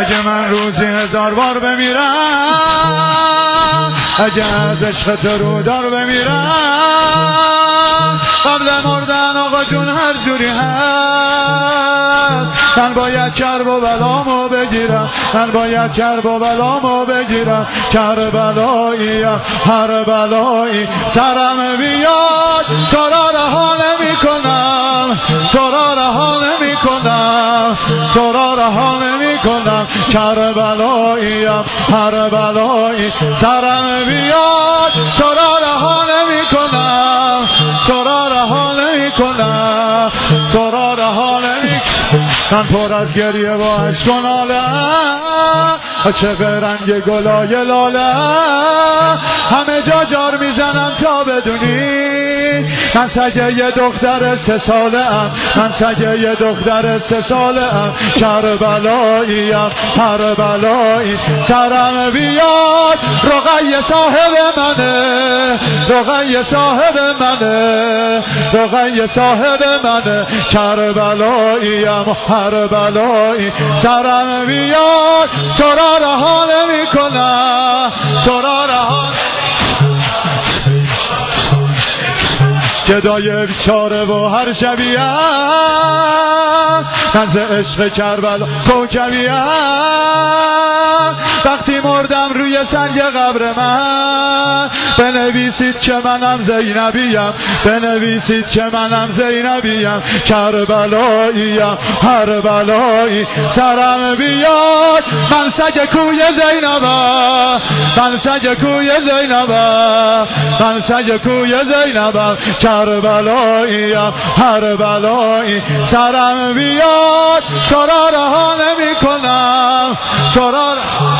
اگه من روزی 1000 بار بمیرم، اگه از عشق تو رو دار بمیرم، قبل مردن آقا جون هر جوری هست من باید کرب و بلامو بگیرم، من باید کرب و بلامو بگیرم. کربلاییم هر بلایی سرم بیاد تو را رها نمی کنم، تو را رها نمی کنم، تو را رها نمی کنم. کربلاییم هر بلایی سرم بیاد تو را رها نمی کنم، تو را رها نمی کنم، تو را رها نمی کنم. من پر از گریه و عشق و ناله، عاشق رنگ گلای لاله، همه جا جار میزنم تا بدونی من سگه یه دختر 3 ساله ام، من سگه یه دختر 3 ساله ام. کربلاییم هر بلایی سرم بیاد رقیه صاحب منه، رقیه صاحب منه، رقیه صاحب منه. کربلاییم هر بلایی سرم بیاد تو را رها نمی کنم، تو را رها گدای بیچاره و هر شبیه کنز عشق کربلا کوکبیه. وقتی مردم روی سنگ قبر من بنویسید که منم زینبیم، بنویسید که منم زینبیم. کربلاییم هر بلایی سرم بیاد من سگ کوی زینبم، من سگ کوی زینبم، من سگ کوی زینبم. کربلاییم هر بلایی سرم بیاد تو را رها نمی کنم، تو را